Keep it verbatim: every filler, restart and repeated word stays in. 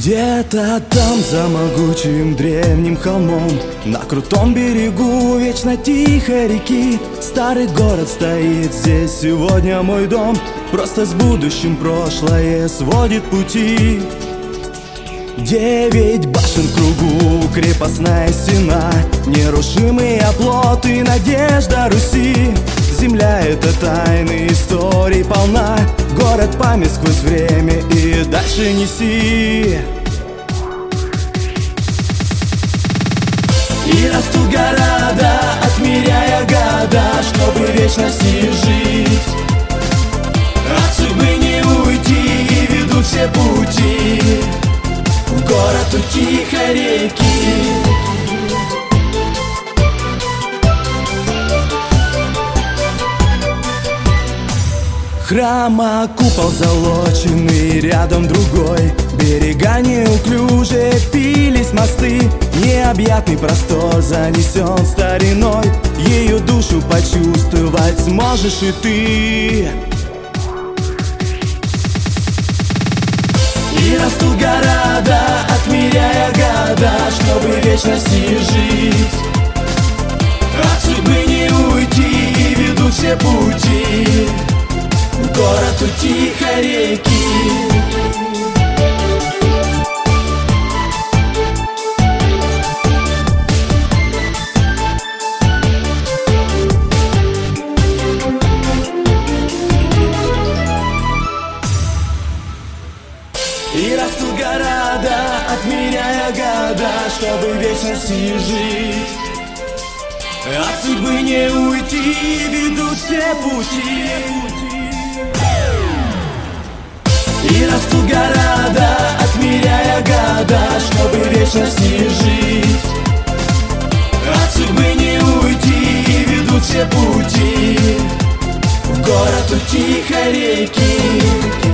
Где-то там, за могучим древним холмом, на крутом берегу вечно тихой реки, старый город стоит, здесь сегодня мой дом. Просто с будущим прошлое сводит пути. Девять башен в кругу, крепостная стена, нерушимые оплоты, надежда Руси. Земля — это тайны, историй полна, город память сквозь время и дальше неси. И растут города, отмеряя года, чтобы в вечности жить. От судьбы не уйти, и ведут все пути в город у тихой реки. Храма купол залоченный, рядом другой, берега неуклюже, пились мосты. Необъятный простор занесен стариной, ее душу почувствовать сможешь и ты. И растут города, отмеряя года, чтобы в вечности жить. От судьбы не уйти, и ведут все пути в город у тихой реки. И растут города, отмеряя года, чтобы в вечности жить. От судьбы не уйти, ведут все пути. И растут города, отмеряя года, чтобы в вечности жить. От судьбы не уйти, и ведут все пути в город у тихой реки.